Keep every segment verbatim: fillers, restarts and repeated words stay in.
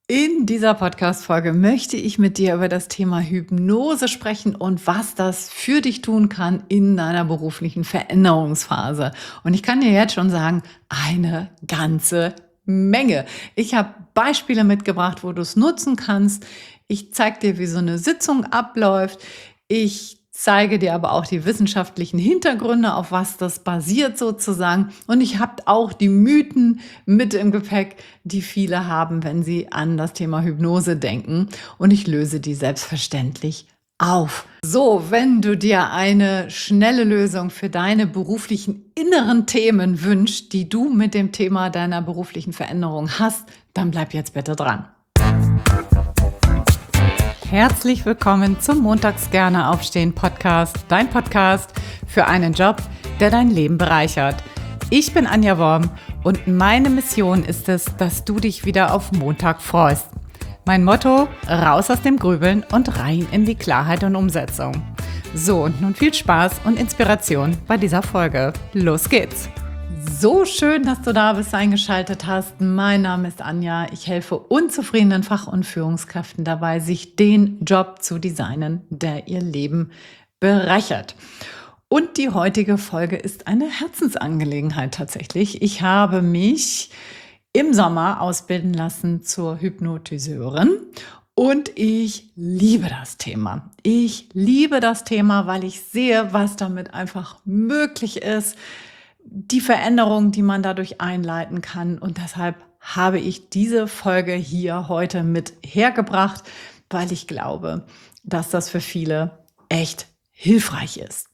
In dieser Podcast-Folge möchte ich mit dir über das Thema Hypnose sprechen und was das für dich tun kann in deiner beruflichen Veränderungsphase. Und ich kann dir jetzt schon sagen, eine ganze Menge. Ich habe Beispiele mitgebracht, wo du es nutzen kannst. Ich zeige dir, wie so eine Sitzung abläuft. Ich zeige dir aber auch die wissenschaftlichen Hintergründe, auf was das basiert sozusagen. Und ich habe auch die Mythen mit im Gepäck, die viele haben, wenn sie an das Thema Hypnose denken. Und ich löse die selbstverständlich auf. So, wenn du dir eine schnelle Lösung für deine beruflichen inneren Themen wünschst, die du mit dem Thema deiner beruflichen Veränderung hast, dann bleib jetzt bitte dran. Herzlich willkommen zum Montags gerne aufstehen Podcast, dein Podcast für einen Job, der dein Leben bereichert. Ich bin Anja Worm und meine Mission ist es, dass du dich wieder auf Montag freust. Mein Motto: raus aus dem Grübeln und rein in die Klarheit und Umsetzung. So, und nun viel Spaß und Inspiration bei dieser Folge. Los geht's! So schön, dass du da bist, eingeschaltet hast. Mein Name ist Anja. Ich helfe unzufriedenen Fach- und Führungskräften dabei, sich den Job zu designen, der ihr Leben bereichert. Und die heutige Folge ist eine Herzensangelegenheit tatsächlich. Ich habe mich im Sommer ausbilden lassen zur Hypnotiseurin. Und ich liebe das Thema. Ich liebe das Thema, weil ich sehe, was damit einfach möglich ist. Die Veränderungen, die man dadurch einleiten kann. Und deshalb habe ich diese Folge hier heute mit hergebracht, weil ich glaube, dass das für viele echt hilfreich ist.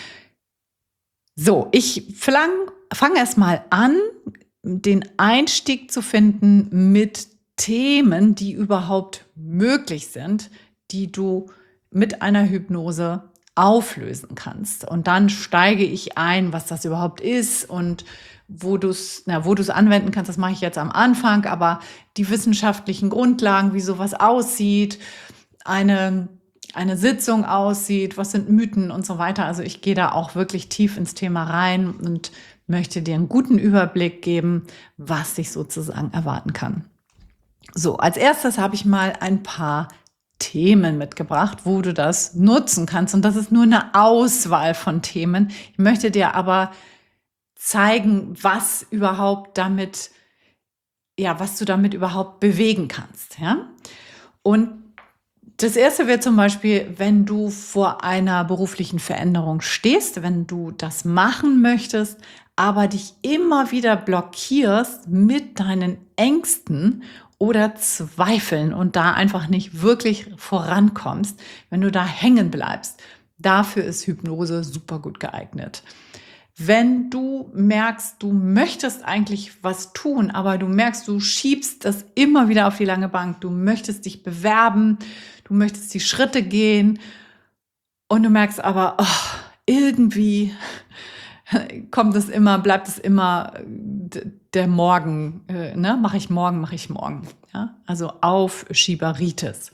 So, ich fange erst mal an, den Einstieg zu finden mit Themen, die überhaupt möglich sind, die du mit einer Hypnose auflösen kannst. Und dann steige ich ein, was das überhaupt ist und wo du es na, wo du es anwenden kannst. Das mache ich jetzt am Anfang, aber die wissenschaftlichen Grundlagen, wie sowas aussieht, eine, eine Sitzung aussieht, was sind Mythen und so weiter. Also ich gehe da auch wirklich tief ins Thema rein und möchte dir einen guten Überblick geben, was dich sozusagen erwarten kann. So, als erstes habe ich mal ein paar Themen mitgebracht, wo du das nutzen kannst. Und das ist nur eine Auswahl von Themen. Ich möchte dir aber zeigen, was überhaupt damit, ja, was du damit überhaupt bewegen kannst. Ja? Und das erste wäre zum Beispiel, wenn du vor einer beruflichen Veränderung stehst, wenn du das machen möchtest, aber dich immer wieder blockierst mit deinen Ängsten oder Zweifeln und da einfach nicht wirklich vorankommst, wenn du da hängen bleibst. Dafür ist Hypnose super gut geeignet. Wenn du merkst, du möchtest eigentlich was tun, aber du merkst, du schiebst das immer wieder auf die lange Bank, du möchtest dich bewerben, du möchtest die Schritte gehen und du merkst aber, oh, irgendwie kommt es immer, bleibt es immer der Morgen, äh, ne? Mache ich morgen, mache ich morgen. Ja? Also Aufschieberitis.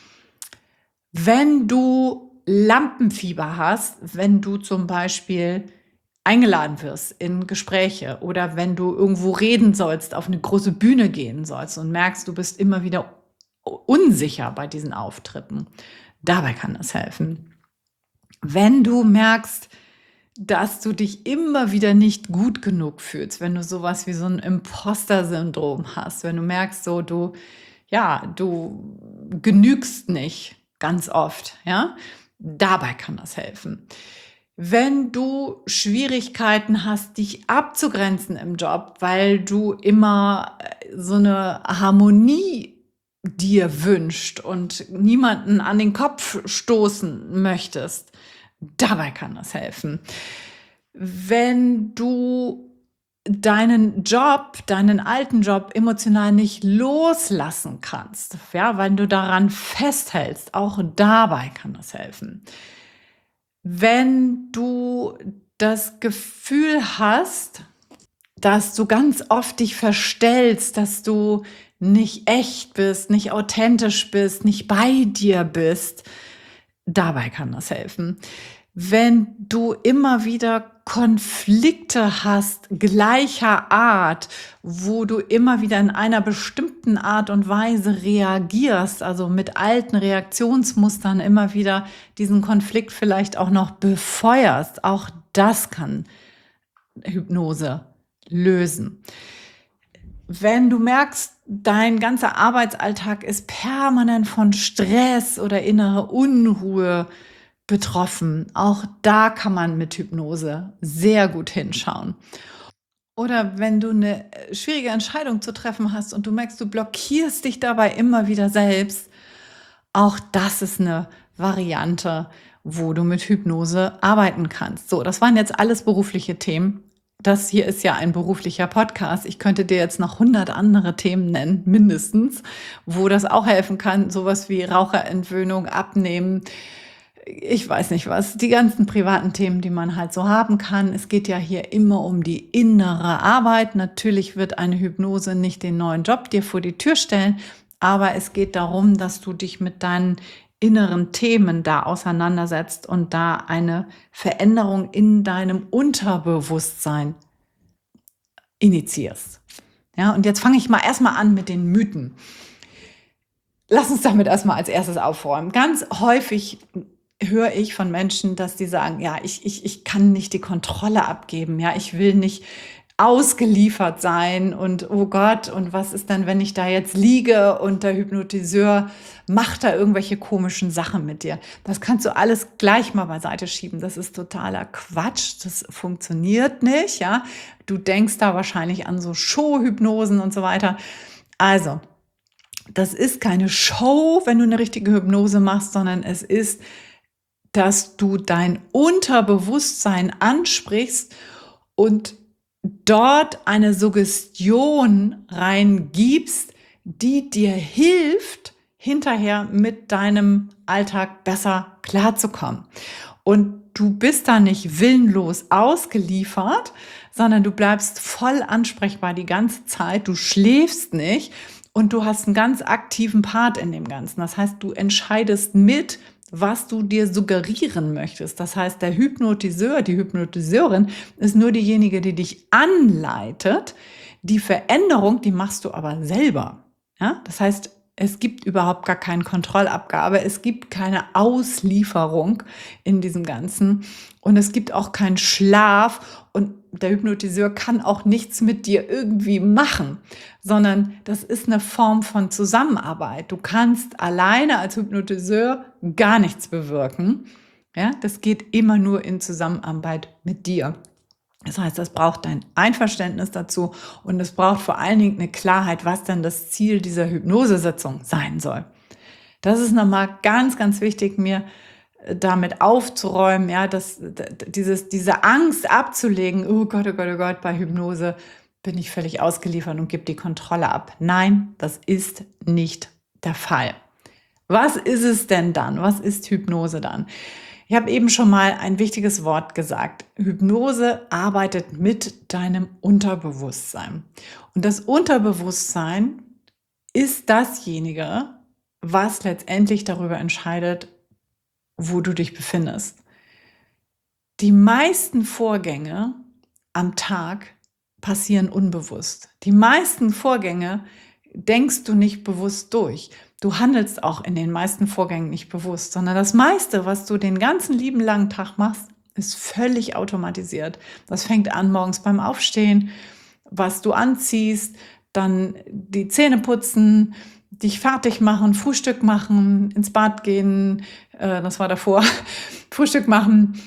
Wenn du Lampenfieber hast, wenn du zum Beispiel eingeladen wirst in Gespräche oder wenn du irgendwo reden sollst, auf eine große Bühne gehen sollst und merkst, du bist immer wieder unsicher bei diesen Auftritten, dabei kann das helfen. Wenn du merkst, dass du dich immer wieder nicht gut genug fühlst, wenn du sowas wie so ein Imposter-Syndrom hast, wenn du merkst, so du, ja, du genügst nicht ganz oft, ja, dabei kann das helfen. Wenn du Schwierigkeiten hast, dich abzugrenzen im Job, weil du immer so eine Harmonie dir wünscht und niemanden an den Kopf stoßen möchtest, dabei kann das helfen. Wenn du deinen Job, deinen alten Job emotional nicht loslassen kannst, ja, wenn du daran festhältst, auch dabei kann das helfen. Wenn du das Gefühl hast, dass du ganz oft dich verstellst, dass du nicht echt bist, nicht authentisch bist, nicht bei dir bist, dabei kann das helfen. Wenn du immer wieder Konflikte hast gleicher Art, wo du immer wieder in einer bestimmten Art und Weise reagierst, also mit alten Reaktionsmustern immer wieder diesen Konflikt vielleicht auch noch befeuerst, auch das kann Hypnose lösen. Wenn du merkst, dein ganzer Arbeitsalltag ist permanent von Stress oder innerer Unruhe betroffen, auch da kann man mit Hypnose sehr gut hinschauen. Oder wenn du eine schwierige Entscheidung zu treffen hast und du merkst, du blockierst dich dabei immer wieder selbst, auch das ist eine Variante, wo du mit Hypnose arbeiten kannst. So, das waren jetzt alles berufliche Themen. Das hier ist ja ein beruflicher Podcast. Ich könnte dir jetzt noch hundert andere Themen nennen, mindestens, wo das auch helfen kann. Sowas wie Raucherentwöhnung, Abnehmen, ich weiß nicht was, die ganzen privaten Themen, die man halt so haben kann. Es geht ja hier immer um die innere Arbeit. Natürlich wird eine Hypnose nicht den neuen Job dir vor die Tür stellen, aber es geht darum, dass du dich mit deinen inneren Themen da auseinandersetzt und da eine Veränderung in deinem Unterbewusstsein initiierst. Ja, und jetzt fange ich mal erstmal an mit den Mythen. Lass uns damit erstmal als erstes aufräumen. Ganz häufig höre ich von Menschen, dass die sagen, ja, ich, ich, ich kann nicht die Kontrolle abgeben, ja, ich will nicht ausgeliefert sein und oh Gott, und was ist denn, wenn ich da jetzt liege und der Hypnotiseur macht da irgendwelche komischen Sachen mit dir? Das kannst du alles gleich mal beiseite schieben. Das ist totaler Quatsch. Das funktioniert nicht, ja. Du denkst da wahrscheinlich an so Showhypnosen und so weiter. Also, das ist keine Show, wenn du eine richtige Hypnose machst, sondern es ist, dass du dein Unterbewusstsein ansprichst und dort eine Suggestion reingibst, die dir hilft, hinterher mit deinem Alltag besser klarzukommen. Und du bist da nicht willenlos ausgeliefert, sondern du bleibst voll ansprechbar die ganze Zeit, du schläfst nicht und du hast einen ganz aktiven Part in dem Ganzen. Das heißt, du entscheidest mit, was du dir suggerieren möchtest. Das heißt, der Hypnotiseur, die Hypnotiseurin ist nur diejenige, die dich anleitet. Die Veränderung, die machst du aber selber. Ja? Das heißt, es gibt überhaupt gar keine Kontrollabgabe, es gibt keine Auslieferung in diesem Ganzen und es gibt auch keinen Schlaf und der Hypnotiseur kann auch nichts mit dir irgendwie machen, sondern das ist eine Form von Zusammenarbeit. Du kannst alleine als Hypnotiseur gar nichts bewirken. Ja, das geht immer nur in Zusammenarbeit mit dir. Das heißt, das braucht dein Einverständnis dazu und es braucht vor allen Dingen eine Klarheit, was dann das Ziel dieser Hypnosesitzung sein soll. Das ist nochmal ganz, ganz wichtig, mir damit aufzuräumen, ja, dass dieses, diese Angst abzulegen, oh Gott, oh Gott, oh Gott, bei Hypnose bin ich völlig ausgeliefert und gebe die Kontrolle ab. Nein, das ist nicht der Fall. Was ist es denn dann? Was ist Hypnose dann? Ich habe eben schon mal ein wichtiges Wort gesagt. Hypnose arbeitet mit deinem Unterbewusstsein. Und das Unterbewusstsein ist dasjenige, was letztendlich darüber entscheidet, wo du dich befindest. Die meisten Vorgänge am Tag passieren unbewusst. Die meisten Vorgänge denkst du nicht bewusst durch. Du handelst auch in den meisten Vorgängen nicht bewusst, sondern das meiste, was du den ganzen lieben langen Tag machst, ist völlig automatisiert. Das fängt an morgens beim Aufstehen, was du anziehst, dann die Zähne putzen, dich fertig machen, Frühstück machen, ins Bad gehen, äh, das war davor, Frühstück machen,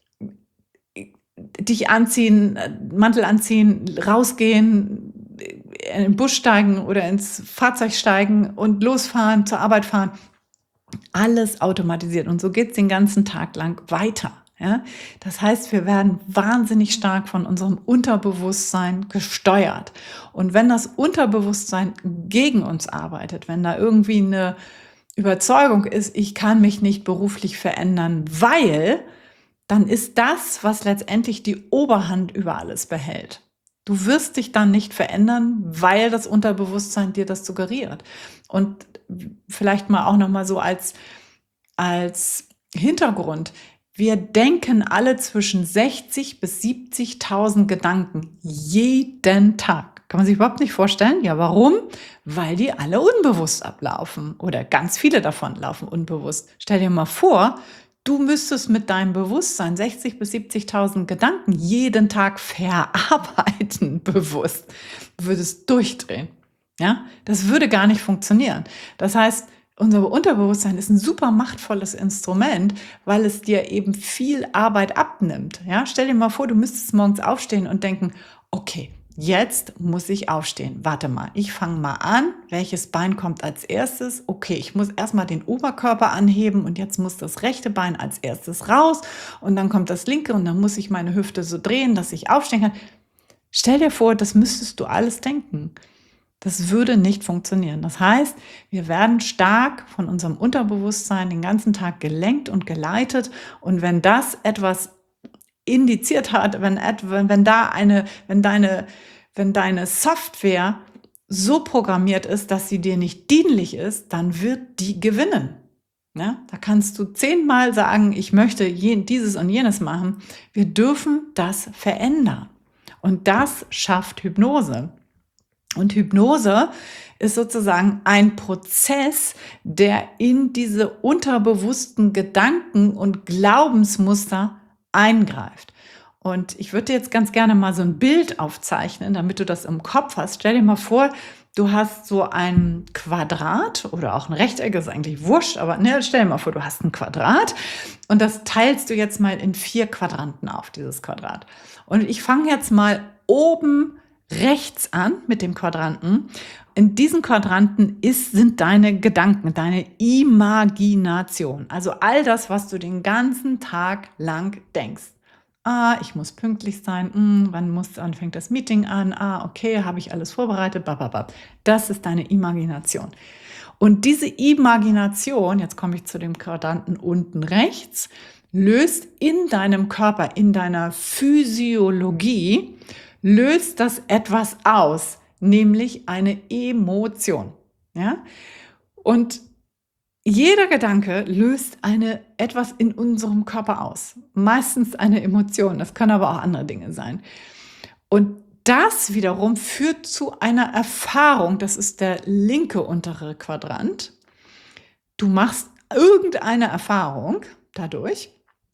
dich anziehen, Mantel anziehen, rausgehen, in den Bus steigen oder ins Fahrzeug steigen und losfahren, zur Arbeit fahren. Alles automatisiert und so geht es den ganzen Tag lang weiter. Ja? Das heißt, wir werden wahnsinnig stark von unserem Unterbewusstsein gesteuert. Und wenn das Unterbewusstsein gegen uns arbeitet, wenn da irgendwie eine Überzeugung ist, ich kann mich nicht beruflich verändern, weil, dann ist das, was letztendlich die Oberhand über alles behält. Du wirst dich dann nicht verändern, weil das Unterbewusstsein dir das suggeriert. Und vielleicht mal auch noch mal so als, als Hintergrund. Wir denken alle zwischen sechzig bis siebzigtausend Gedanken jeden Tag. Kann man sich überhaupt nicht vorstellen? Ja, warum? Weil die alle unbewusst ablaufen oder ganz viele davon laufen unbewusst. Stell dir mal vor, du müsstest mit deinem Bewusstsein sechzig bis siebzigtausend Gedanken jeden Tag verarbeiten, bewusst. Du würdest durchdrehen. Ja, das würde gar nicht funktionieren. Das heißt, unser Unterbewusstsein ist ein super machtvolles Instrument, weil es dir eben viel Arbeit abnimmt. Ja, stell dir mal vor, du müsstest morgens aufstehen und denken, okay, jetzt muss ich aufstehen. Warte mal, ich fange mal an. Welches Bein kommt als erstes? Okay, ich muss erstmal den Oberkörper anheben und jetzt muss das rechte Bein als erstes raus und dann kommt das linke und dann muss ich meine Hüfte so drehen, dass ich aufstehen kann. Stell dir vor, das müsstest du alles denken. Das würde nicht funktionieren. Das heißt, wir werden stark von unserem Unterbewusstsein den ganzen Tag gelenkt und geleitet. Und wenn das etwas indiziert hat, wenn, wenn da eine, wenn deine, wenn deine Software so programmiert ist, dass sie dir nicht dienlich ist, dann wird die gewinnen. Ja, da kannst du zehnmal sagen, ich möchte dieses und jenes machen. Wir dürfen das verändern. Und das schafft Hypnose. Und Hypnose ist sozusagen ein Prozess, der in diese unterbewussten Gedanken und Glaubensmuster eingreift. Und ich würde dir jetzt ganz gerne mal so ein Bild aufzeichnen, damit du das im Kopf hast. Stell dir mal vor, du hast so ein Quadrat oder auch ein Rechteck, ist eigentlich wurscht, aber ne, stell dir mal vor, du hast ein Quadrat und das teilst du jetzt mal in vier Quadranten auf, dieses Quadrat. Und ich fange jetzt mal oben rechts an mit dem Quadranten. In diesen Quadranten ist, sind deine Gedanken, deine Imagination. Also all das, was du den ganzen Tag lang denkst. Ah, ich muss pünktlich sein. Hm, wann muss, wann fängt das Meeting an? Ah, okay, habe ich alles vorbereitet? Bababab. Das ist deine Imagination. Und diese Imagination, jetzt komme ich zu dem Quadranten unten rechts, löst in deinem Körper, in deiner Physiologie, löst das etwas aus, nämlich eine Emotion. Ja? Und jeder Gedanke löst eine, etwas in unserem Körper aus. Meistens eine Emotion, das können aber auch andere Dinge sein. Und das wiederum führt zu einer Erfahrung, das ist der linke untere Quadrant. Du machst irgendeine Erfahrung dadurch.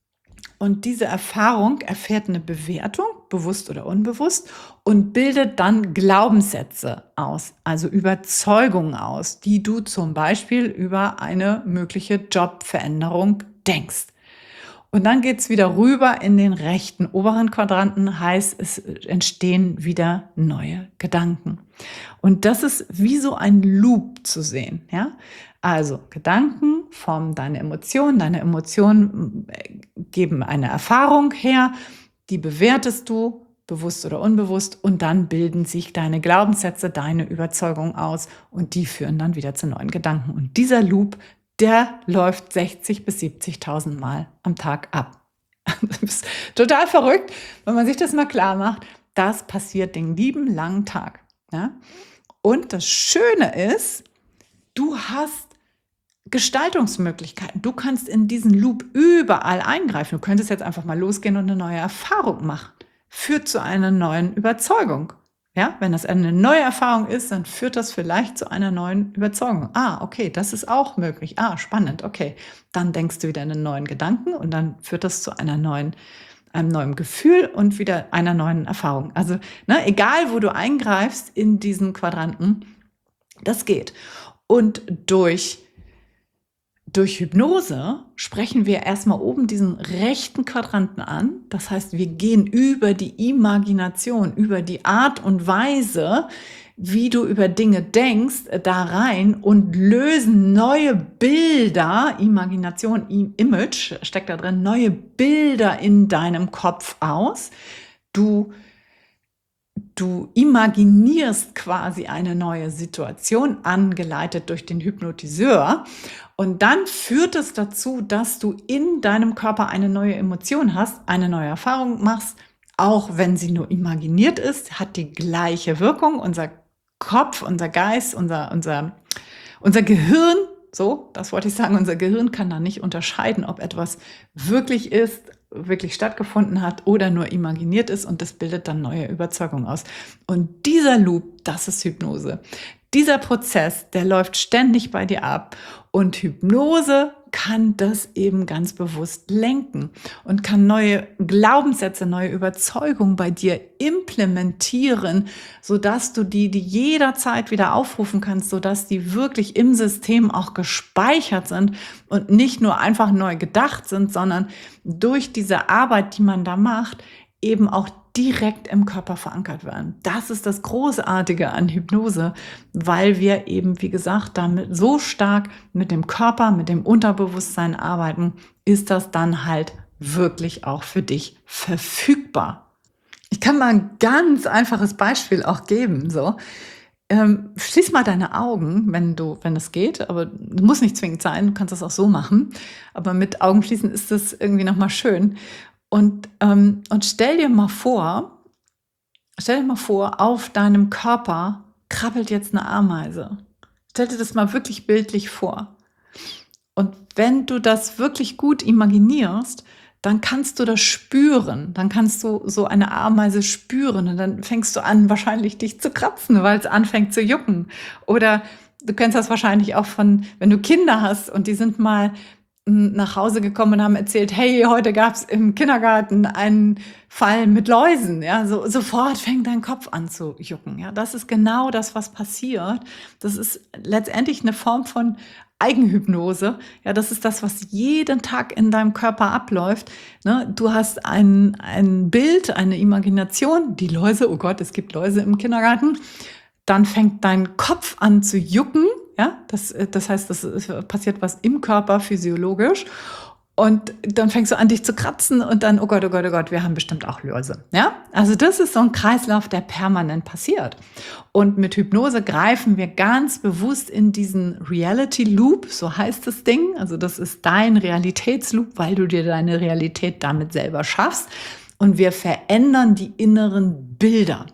Und diese Erfahrung erfährt eine Bewertung, bewusst oder unbewusst, und bildet dann Glaubenssätze aus, also Überzeugungen aus, die du zum Beispiel über eine mögliche Jobveränderung denkst. Und dann geht es wieder rüber in den rechten oberen Quadranten, heißt, es entstehen wieder neue Gedanken. Und das ist wie so ein Loop zu sehen. Ja? Also Gedanken formen deine Emotionen, deine Emotionen geben eine Erfahrung her, die bewertest du, bewusst oder unbewusst, und dann bilden sich deine Glaubenssätze, deine Überzeugungen aus und die führen dann wieder zu neuen Gedanken. Und dieser Loop, der läuft sechzig bis siebzigtausend Mal am Tag ab. Das ist total verrückt, wenn man sich das mal klar macht. Das passiert den lieben langen Tag. Ja? Und das Schöne ist, du hast Gestaltungsmöglichkeiten. Du kannst in diesen Loop überall eingreifen. Du könntest jetzt einfach mal losgehen und eine neue Erfahrung machen. Führt zu einer neuen Überzeugung. Ja, wenn das eine neue Erfahrung ist, dann führt das vielleicht zu einer neuen Überzeugung. Ah, okay, das ist auch möglich. Ah, spannend, okay. Dann denkst du wieder einen neuen Gedanken und dann führt das zu einer neuen, einem neuen Gefühl und wieder einer neuen Erfahrung. Also, ne, egal wo du eingreifst in diesen Quadranten, das geht. Und durch Durch Hypnose sprechen wir erstmal oben diesen rechten Quadranten an. Das heißt, wir gehen über die Imagination, über die Art und Weise, wie du über Dinge denkst, da rein und lösen neue Bilder, Imagination, Image steckt da drin, neue Bilder in deinem Kopf aus. Du Du imaginierst quasi eine neue Situation, angeleitet durch den Hypnotiseur. Und dann führt es dazu, dass du in deinem Körper eine neue Emotion hast, eine neue Erfahrung machst. Auch wenn sie nur imaginiert ist, hat die gleiche Wirkung. Unser Kopf, unser Geist, unser, unser, unser Gehirn So, das wollte ich sagen. Unser Gehirn kann da nicht unterscheiden, ob etwas wirklich ist, wirklich stattgefunden hat oder nur imaginiert ist, und das bildet dann neue Überzeugungen aus. Und dieser Loop, das ist Hypnose. Dieser Prozess, der läuft ständig bei dir ab, und Hypnose kann das eben ganz bewusst lenken und kann neue Glaubenssätze, neue Überzeugungen bei dir implementieren, sodass du die, die jederzeit wieder aufrufen kannst, sodass die wirklich im System auch gespeichert sind und nicht nur einfach neu gedacht sind, sondern durch diese Arbeit, die man da macht, eben auch direkt im Körper verankert werden. Das ist das Großartige an Hypnose, weil wir eben, wie gesagt, damit so stark mit dem Körper, mit dem Unterbewusstsein arbeiten, ist das dann halt wirklich auch für dich verfügbar. Ich kann mal ein ganz einfaches Beispiel auch geben. So, ähm, schließ mal deine Augen, wenn du, wenn es geht, aber du musst nicht zwingend sein, du kannst das auch so machen. Aber mit Augen schließen ist das irgendwie nochmal schön. Und, ähm, und stell dir mal vor, stell dir mal vor, auf deinem Körper krabbelt jetzt eine Ameise. Stell dir das mal wirklich bildlich vor. Und wenn du das wirklich gut imaginierst, dann kannst du das spüren. Dann kannst du so eine Ameise spüren und dann fängst du an, wahrscheinlich dich zu kratzen, weil es anfängt zu jucken. Oder du kennst das wahrscheinlich auch von, wenn du Kinder hast und die sind mal nach Hause gekommen und haben erzählt, hey, heute gab es im Kindergarten einen Fall mit Läusen. Ja, so, sofort fängt dein Kopf an zu jucken. Ja, das ist genau das, was passiert. Das ist letztendlich eine Form von Eigenhypnose. Ja, das ist das, was jeden Tag in deinem Körper abläuft. Ne? Du hast ein, ein Bild, eine Imagination, die Läuse, oh Gott, es gibt Läuse im Kindergarten. Dann fängt dein Kopf an zu jucken. Ja, das, das heißt, das passiert was im Körper physiologisch. Und dann fängst du an, dich zu kratzen und dann, oh Gott, oh Gott, oh Gott, wir haben bestimmt auch Läuse. Ja, also das ist so ein Kreislauf, der permanent passiert. Und mit Hypnose greifen wir ganz bewusst in diesen Reality Loop, so heißt das Ding. Also das ist dein Realitätsloop, weil du dir deine Realität damit selber schaffst. Und wir verändern die inneren Bilder.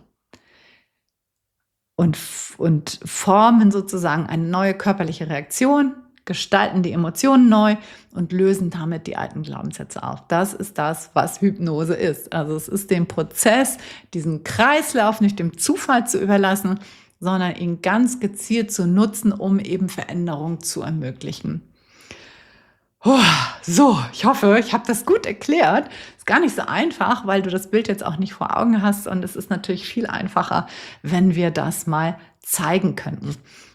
Und, und formen sozusagen eine neue körperliche Reaktion, gestalten die Emotionen neu und lösen damit die alten Glaubenssätze auf. Das ist das, was Hypnose ist. Also es ist den Prozess, diesen Kreislauf nicht dem Zufall zu überlassen, sondern ihn ganz gezielt zu nutzen, um eben Veränderung zu ermöglichen. So, ich hoffe, ich habe das gut erklärt. Ist gar nicht so einfach, weil du das Bild jetzt auch nicht vor Augen hast. Und es ist natürlich viel einfacher, wenn wir das mal zeigen könnten.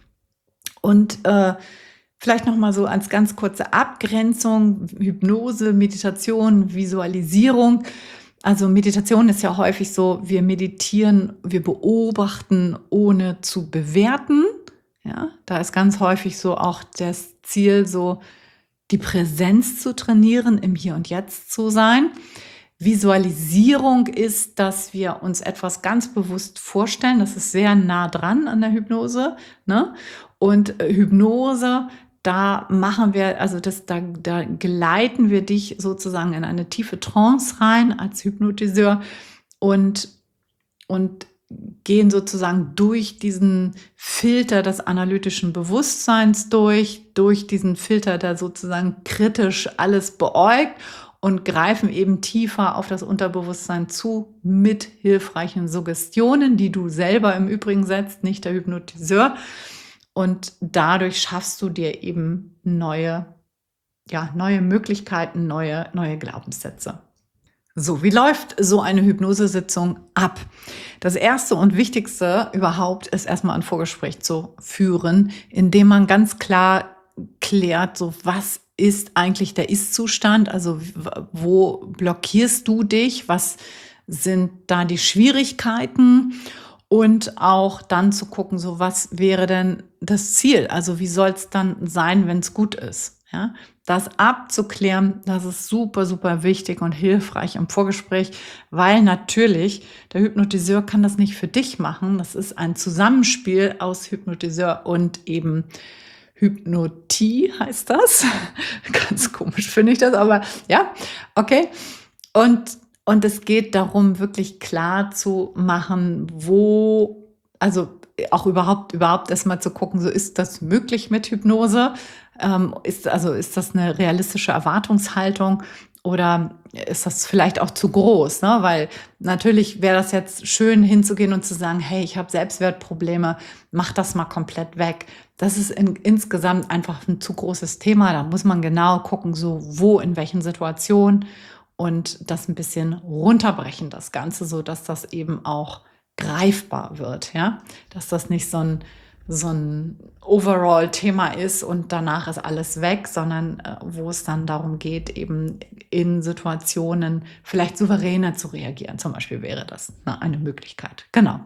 Und äh, vielleicht noch mal so als ganz kurze Abgrenzung: Hypnose, Meditation, Visualisierung. Also Meditation ist ja häufig so, wir meditieren, wir beobachten, ohne zu bewerten. Ja, da ist ganz häufig so auch das Ziel, so die Präsenz zu trainieren, im Hier und Jetzt zu sein. Visualisierung ist, dass wir uns etwas ganz bewusst vorstellen. Das ist sehr nah dran an der Hypnose. Ne? Und Hypnose, da machen wir, also das, da, da geleiten wir dich sozusagen in eine tiefe Trance rein als Hypnotiseur und, und gehen sozusagen durch diesen Filter des analytischen Bewusstseins durch, durch diesen Filter, der sozusagen kritisch alles beäugt, und greifen eben tiefer auf das Unterbewusstsein zu mit hilfreichen Suggestionen, die du selber im Übrigen setzt, nicht der Hypnotiseur. Und dadurch schaffst du dir eben neue, ja, neue Möglichkeiten, neue, neue Glaubenssätze. So, wie läuft so eine Hypnosesitzung ab? Das erste und wichtigste überhaupt ist erstmal ein Vorgespräch zu führen, in dem man ganz klar klärt, so was ist eigentlich der Ist-Zustand, also wo blockierst du dich, was sind da die Schwierigkeiten, und auch dann zu gucken, so was wäre denn das Ziel, also wie soll es dann sein, wenn es gut ist. Ja, das abzuklären, das ist super, super wichtig und hilfreich im Vorgespräch, weil natürlich der Hypnotiseur kann das nicht für dich machen. Das ist ein Zusammenspiel aus Hypnotiseur und eben Hypnotie heißt das. Ganz komisch finde ich das, aber ja, okay. Und, und es geht darum, wirklich klar zu machen, wo, also auch überhaupt, überhaupt erstmal zu gucken, so ist das möglich mit Hypnose? Ähm, ist, also ist das eine realistische Erwartungshaltung oder ist das vielleicht auch zu groß? Ne? Weil natürlich wäre das jetzt schön hinzugehen und zu sagen, hey, ich habe Selbstwertprobleme, mach das mal komplett weg. Das ist in, insgesamt einfach ein zu großes Thema. Da muss man genau gucken, so wo, in welchen Situationen und das ein bisschen runterbrechen, das Ganze, so dass das eben auch greifbar wird, ja, dass das nicht so ein so ein Overall-Thema ist und danach ist alles weg, sondern äh, wo es dann darum geht, eben in Situationen vielleicht souveräner zu reagieren. Zum Beispiel wäre das ne, eine Möglichkeit. Genau.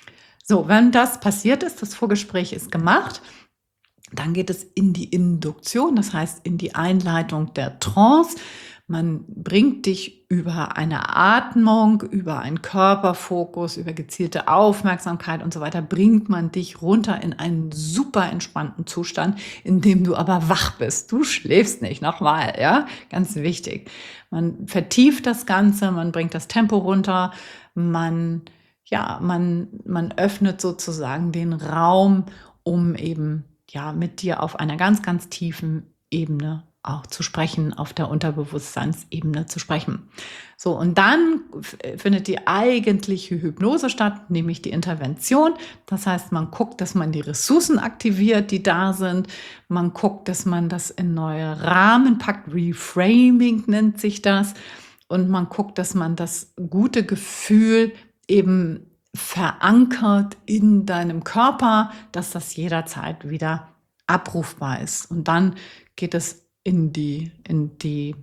So, wenn das passiert ist, das Vorgespräch ist gemacht, dann geht es in die Induktion, das heißt in die Einleitung der Trance. Man bringt dich über eine Atmung, über einen Körperfokus, über gezielte Aufmerksamkeit und so weiter, bringt man dich runter in einen super entspannten Zustand, in dem du aber wach bist. Du schläfst nicht, nochmal, ja, ganz wichtig. Man vertieft das Ganze, man bringt das Tempo runter, man, ja, man, man öffnet sozusagen den Raum, um eben ja, mit dir auf einer ganz, ganz tiefen Ebene auch zu sprechen, auf der Unterbewusstseinsebene zu sprechen. So, und dann findet die eigentliche Hypnose statt, nämlich die Intervention. Das heißt, man guckt, dass man die Ressourcen aktiviert, die da sind. Man guckt, dass man das in neue Rahmen packt. Reframing nennt sich das. Und man guckt, dass man das gute Gefühl eben verankert in deinem Körper, dass das jederzeit wieder abrufbar ist. Und dann geht es in die, in die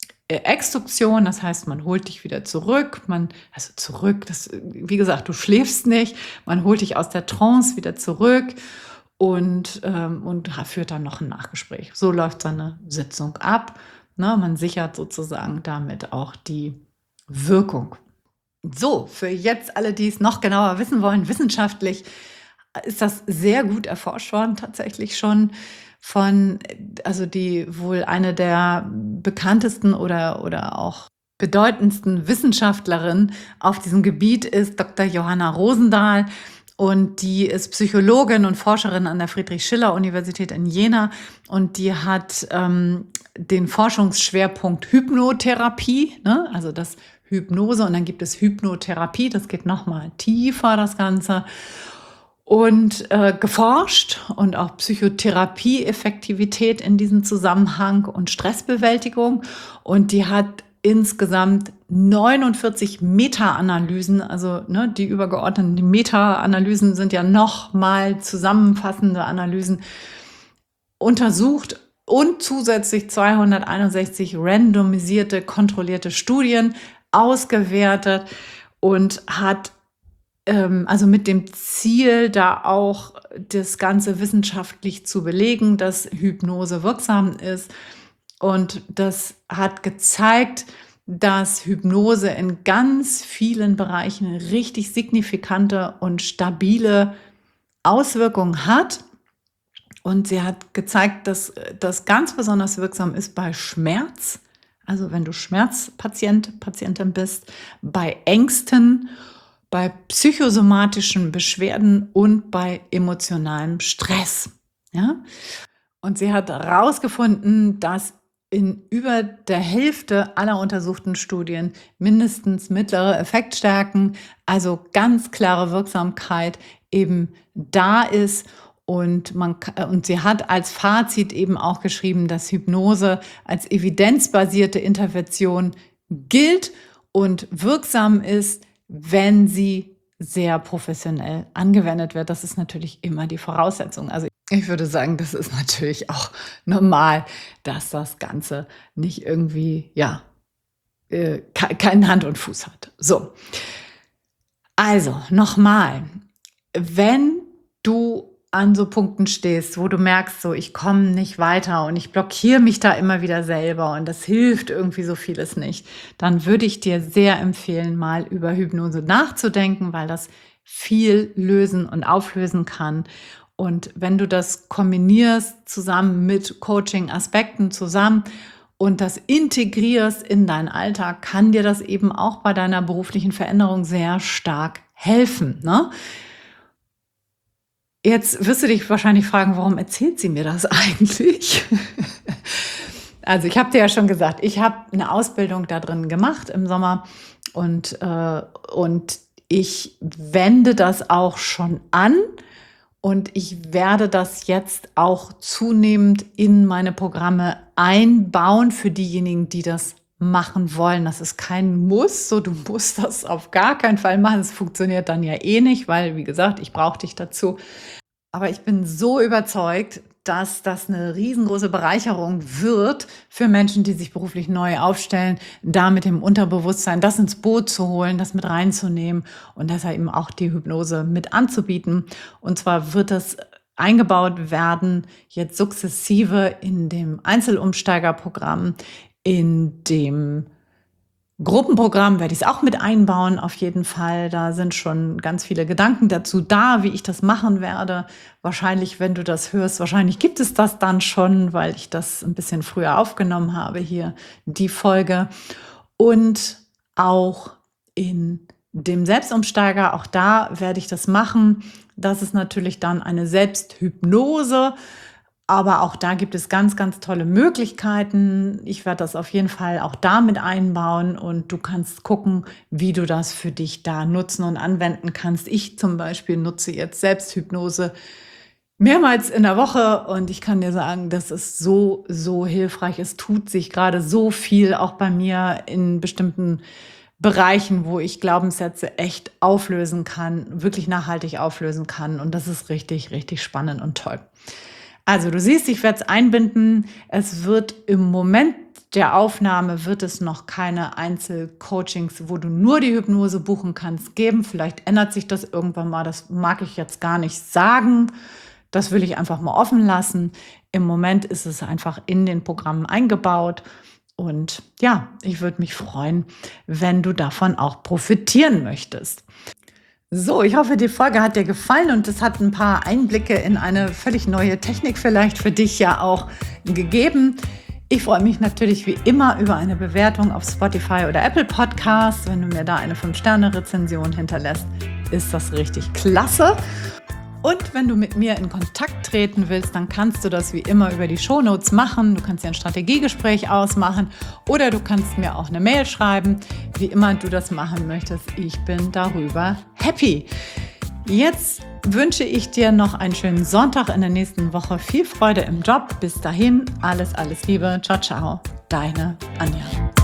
Exduktion, das heißt, man holt dich wieder zurück, man, also zurück, das, wie gesagt, du schläfst nicht, man holt dich aus der Trance wieder zurück und, ähm, und führt dann noch ein Nachgespräch. So läuft so eine Sitzung ab. Ne? Man sichert sozusagen damit auch die Wirkung. So, für jetzt alle, die es noch genauer wissen wollen, wissenschaftlich ist das sehr gut erforscht worden, tatsächlich schon von, also die wohl eine der bekanntesten oder, oder auch bedeutendsten Wissenschaftlerinnen auf diesem Gebiet ist Doktor Johanna Rosendahl. Und die ist Psychologin und Forscherin an der Friedrich-Schiller-Universität in Jena. Und die hat ähm, den Forschungsschwerpunkt Hypnotherapie, ne? Also das Hypnose. Und dann gibt es Hypnotherapie, das geht nochmal tiefer, das Ganze. Und äh, geforscht und auch Psychotherapie-Effektivität in diesem Zusammenhang und Stressbewältigung. Und die hat insgesamt neunundvierzig Meta-Analysen, also ne, die übergeordneten die Meta-Analysen sind ja nochmal zusammenfassende Analysen, untersucht und zusätzlich zweihunderteinundsechzig randomisierte, kontrollierte Studien ausgewertet und hat ähm, also mit dem Ziel, da auch das Ganze wissenschaftlich zu belegen, dass Hypnose wirksam ist. Und das hat gezeigt, dass Hypnose in ganz vielen Bereichen richtig signifikante und stabile Auswirkungen hat. Und sie hat gezeigt, dass das ganz besonders wirksam ist bei Schmerz, also wenn du Schmerzpatient, Patientin bist, bei Ängsten, bei psychosomatischen Beschwerden und bei emotionalem Stress. Ja? Und sie hat herausgefunden, dass in über der Hälfte aller untersuchten Studien mindestens mittlere Effektstärken, also ganz klare Wirksamkeit eben da ist. Und, man, und sie hat als Fazit eben auch geschrieben, dass Hypnose als evidenzbasierte Intervention gilt und wirksam ist, wenn sie sehr professionell angewendet wird. Das ist natürlich immer die Voraussetzung. Also ich würde sagen, das ist natürlich auch normal, dass das Ganze nicht irgendwie, ja, äh, keinen Hand und Fuß hat. So, also nochmal, wenn du an so Punkten stehst, wo du merkst, so ich komme nicht weiter und ich blockiere mich da immer wieder selber und das hilft irgendwie so vieles nicht, dann würde ich dir sehr empfehlen, mal über Hypnose nachzudenken, weil das viel lösen und auflösen kann. Und wenn du das kombinierst zusammen mit Coaching-Aspekten zusammen und das integrierst in deinen Alltag, kann dir das eben auch bei deiner beruflichen Veränderung sehr stark helfen, ne? Jetzt wirst du dich wahrscheinlich fragen, warum erzählt sie mir das eigentlich? Also ich habe dir ja schon gesagt, ich habe eine Ausbildung da drin gemacht im Sommer und, äh, und ich wende das auch schon an und ich werde das jetzt auch zunehmend in meine Programme einbauen für diejenigen, die das machen wollen. Das ist kein Muss, so du musst das auf gar keinen Fall machen. Es funktioniert dann ja eh nicht, weil, wie gesagt, ich brauche dich dazu. Aber ich bin so überzeugt, dass das eine riesengroße Bereicherung wird für Menschen, die sich beruflich neu aufstellen, da mit dem Unterbewusstsein das ins Boot zu holen, das mit reinzunehmen und deshalb eben auch die Hypnose mit anzubieten. Und zwar wird das eingebaut werden, jetzt sukzessive in dem Einzelumsteigerprogramm, in dem Gruppenprogramm werde ich es auch mit einbauen, auf jeden Fall. Da sind schon ganz viele Gedanken dazu da, wie ich das machen werde. Wahrscheinlich, wenn du das hörst, wahrscheinlich gibt es das dann schon, weil ich das ein bisschen früher aufgenommen habe, hier die Folge. Und auch in dem Selbstumsteiger, auch da werde ich das machen. Das ist natürlich dann eine Selbsthypnose. Aber auch da gibt es ganz, ganz tolle Möglichkeiten. Ich werde das auf jeden Fall auch da mit einbauen und du kannst gucken, wie du das für dich da nutzen und anwenden kannst. Ich zum Beispiel nutze jetzt Selbsthypnose mehrmals in der Woche und ich kann dir sagen, das ist so, so hilfreich. Es tut sich gerade so viel, auch bei mir in bestimmten Bereichen, wo ich Glaubenssätze echt auflösen kann, wirklich nachhaltig auflösen kann. Und das ist richtig, richtig spannend und toll. Also du siehst, ich werde es einbinden. Es wird im Moment der Aufnahme wird es noch keine Einzelcoachings, wo du nur die Hypnose buchen kannst, geben. Vielleicht ändert sich das irgendwann mal. Das mag ich jetzt gar nicht sagen. Das will ich einfach mal offen lassen. Im Moment ist es einfach in den Programmen eingebaut. Und ja, ich würde mich freuen, wenn du davon auch profitieren möchtest. So, ich hoffe, die Folge hat dir gefallen und es hat ein paar Einblicke in eine völlig neue Technik vielleicht für dich ja auch gegeben. Ich freue mich natürlich wie immer über eine Bewertung auf Spotify oder Apple Podcasts. Wenn du mir da eine fünf Sterne Rezension hinterlässt, ist das richtig klasse. Und wenn du mit mir in Kontakt treten willst, dann kannst du das wie immer über die Shownotes machen. Du kannst dir ein Strategiegespräch ausmachen oder du kannst mir auch eine Mail schreiben, wie immer du das machen möchtest. Ich bin darüber happy. Jetzt wünsche ich dir noch einen schönen Sonntag in der nächsten Woche. Viel Freude im Job. Bis dahin, alles, alles Liebe. Ciao, ciao. Deine Anja.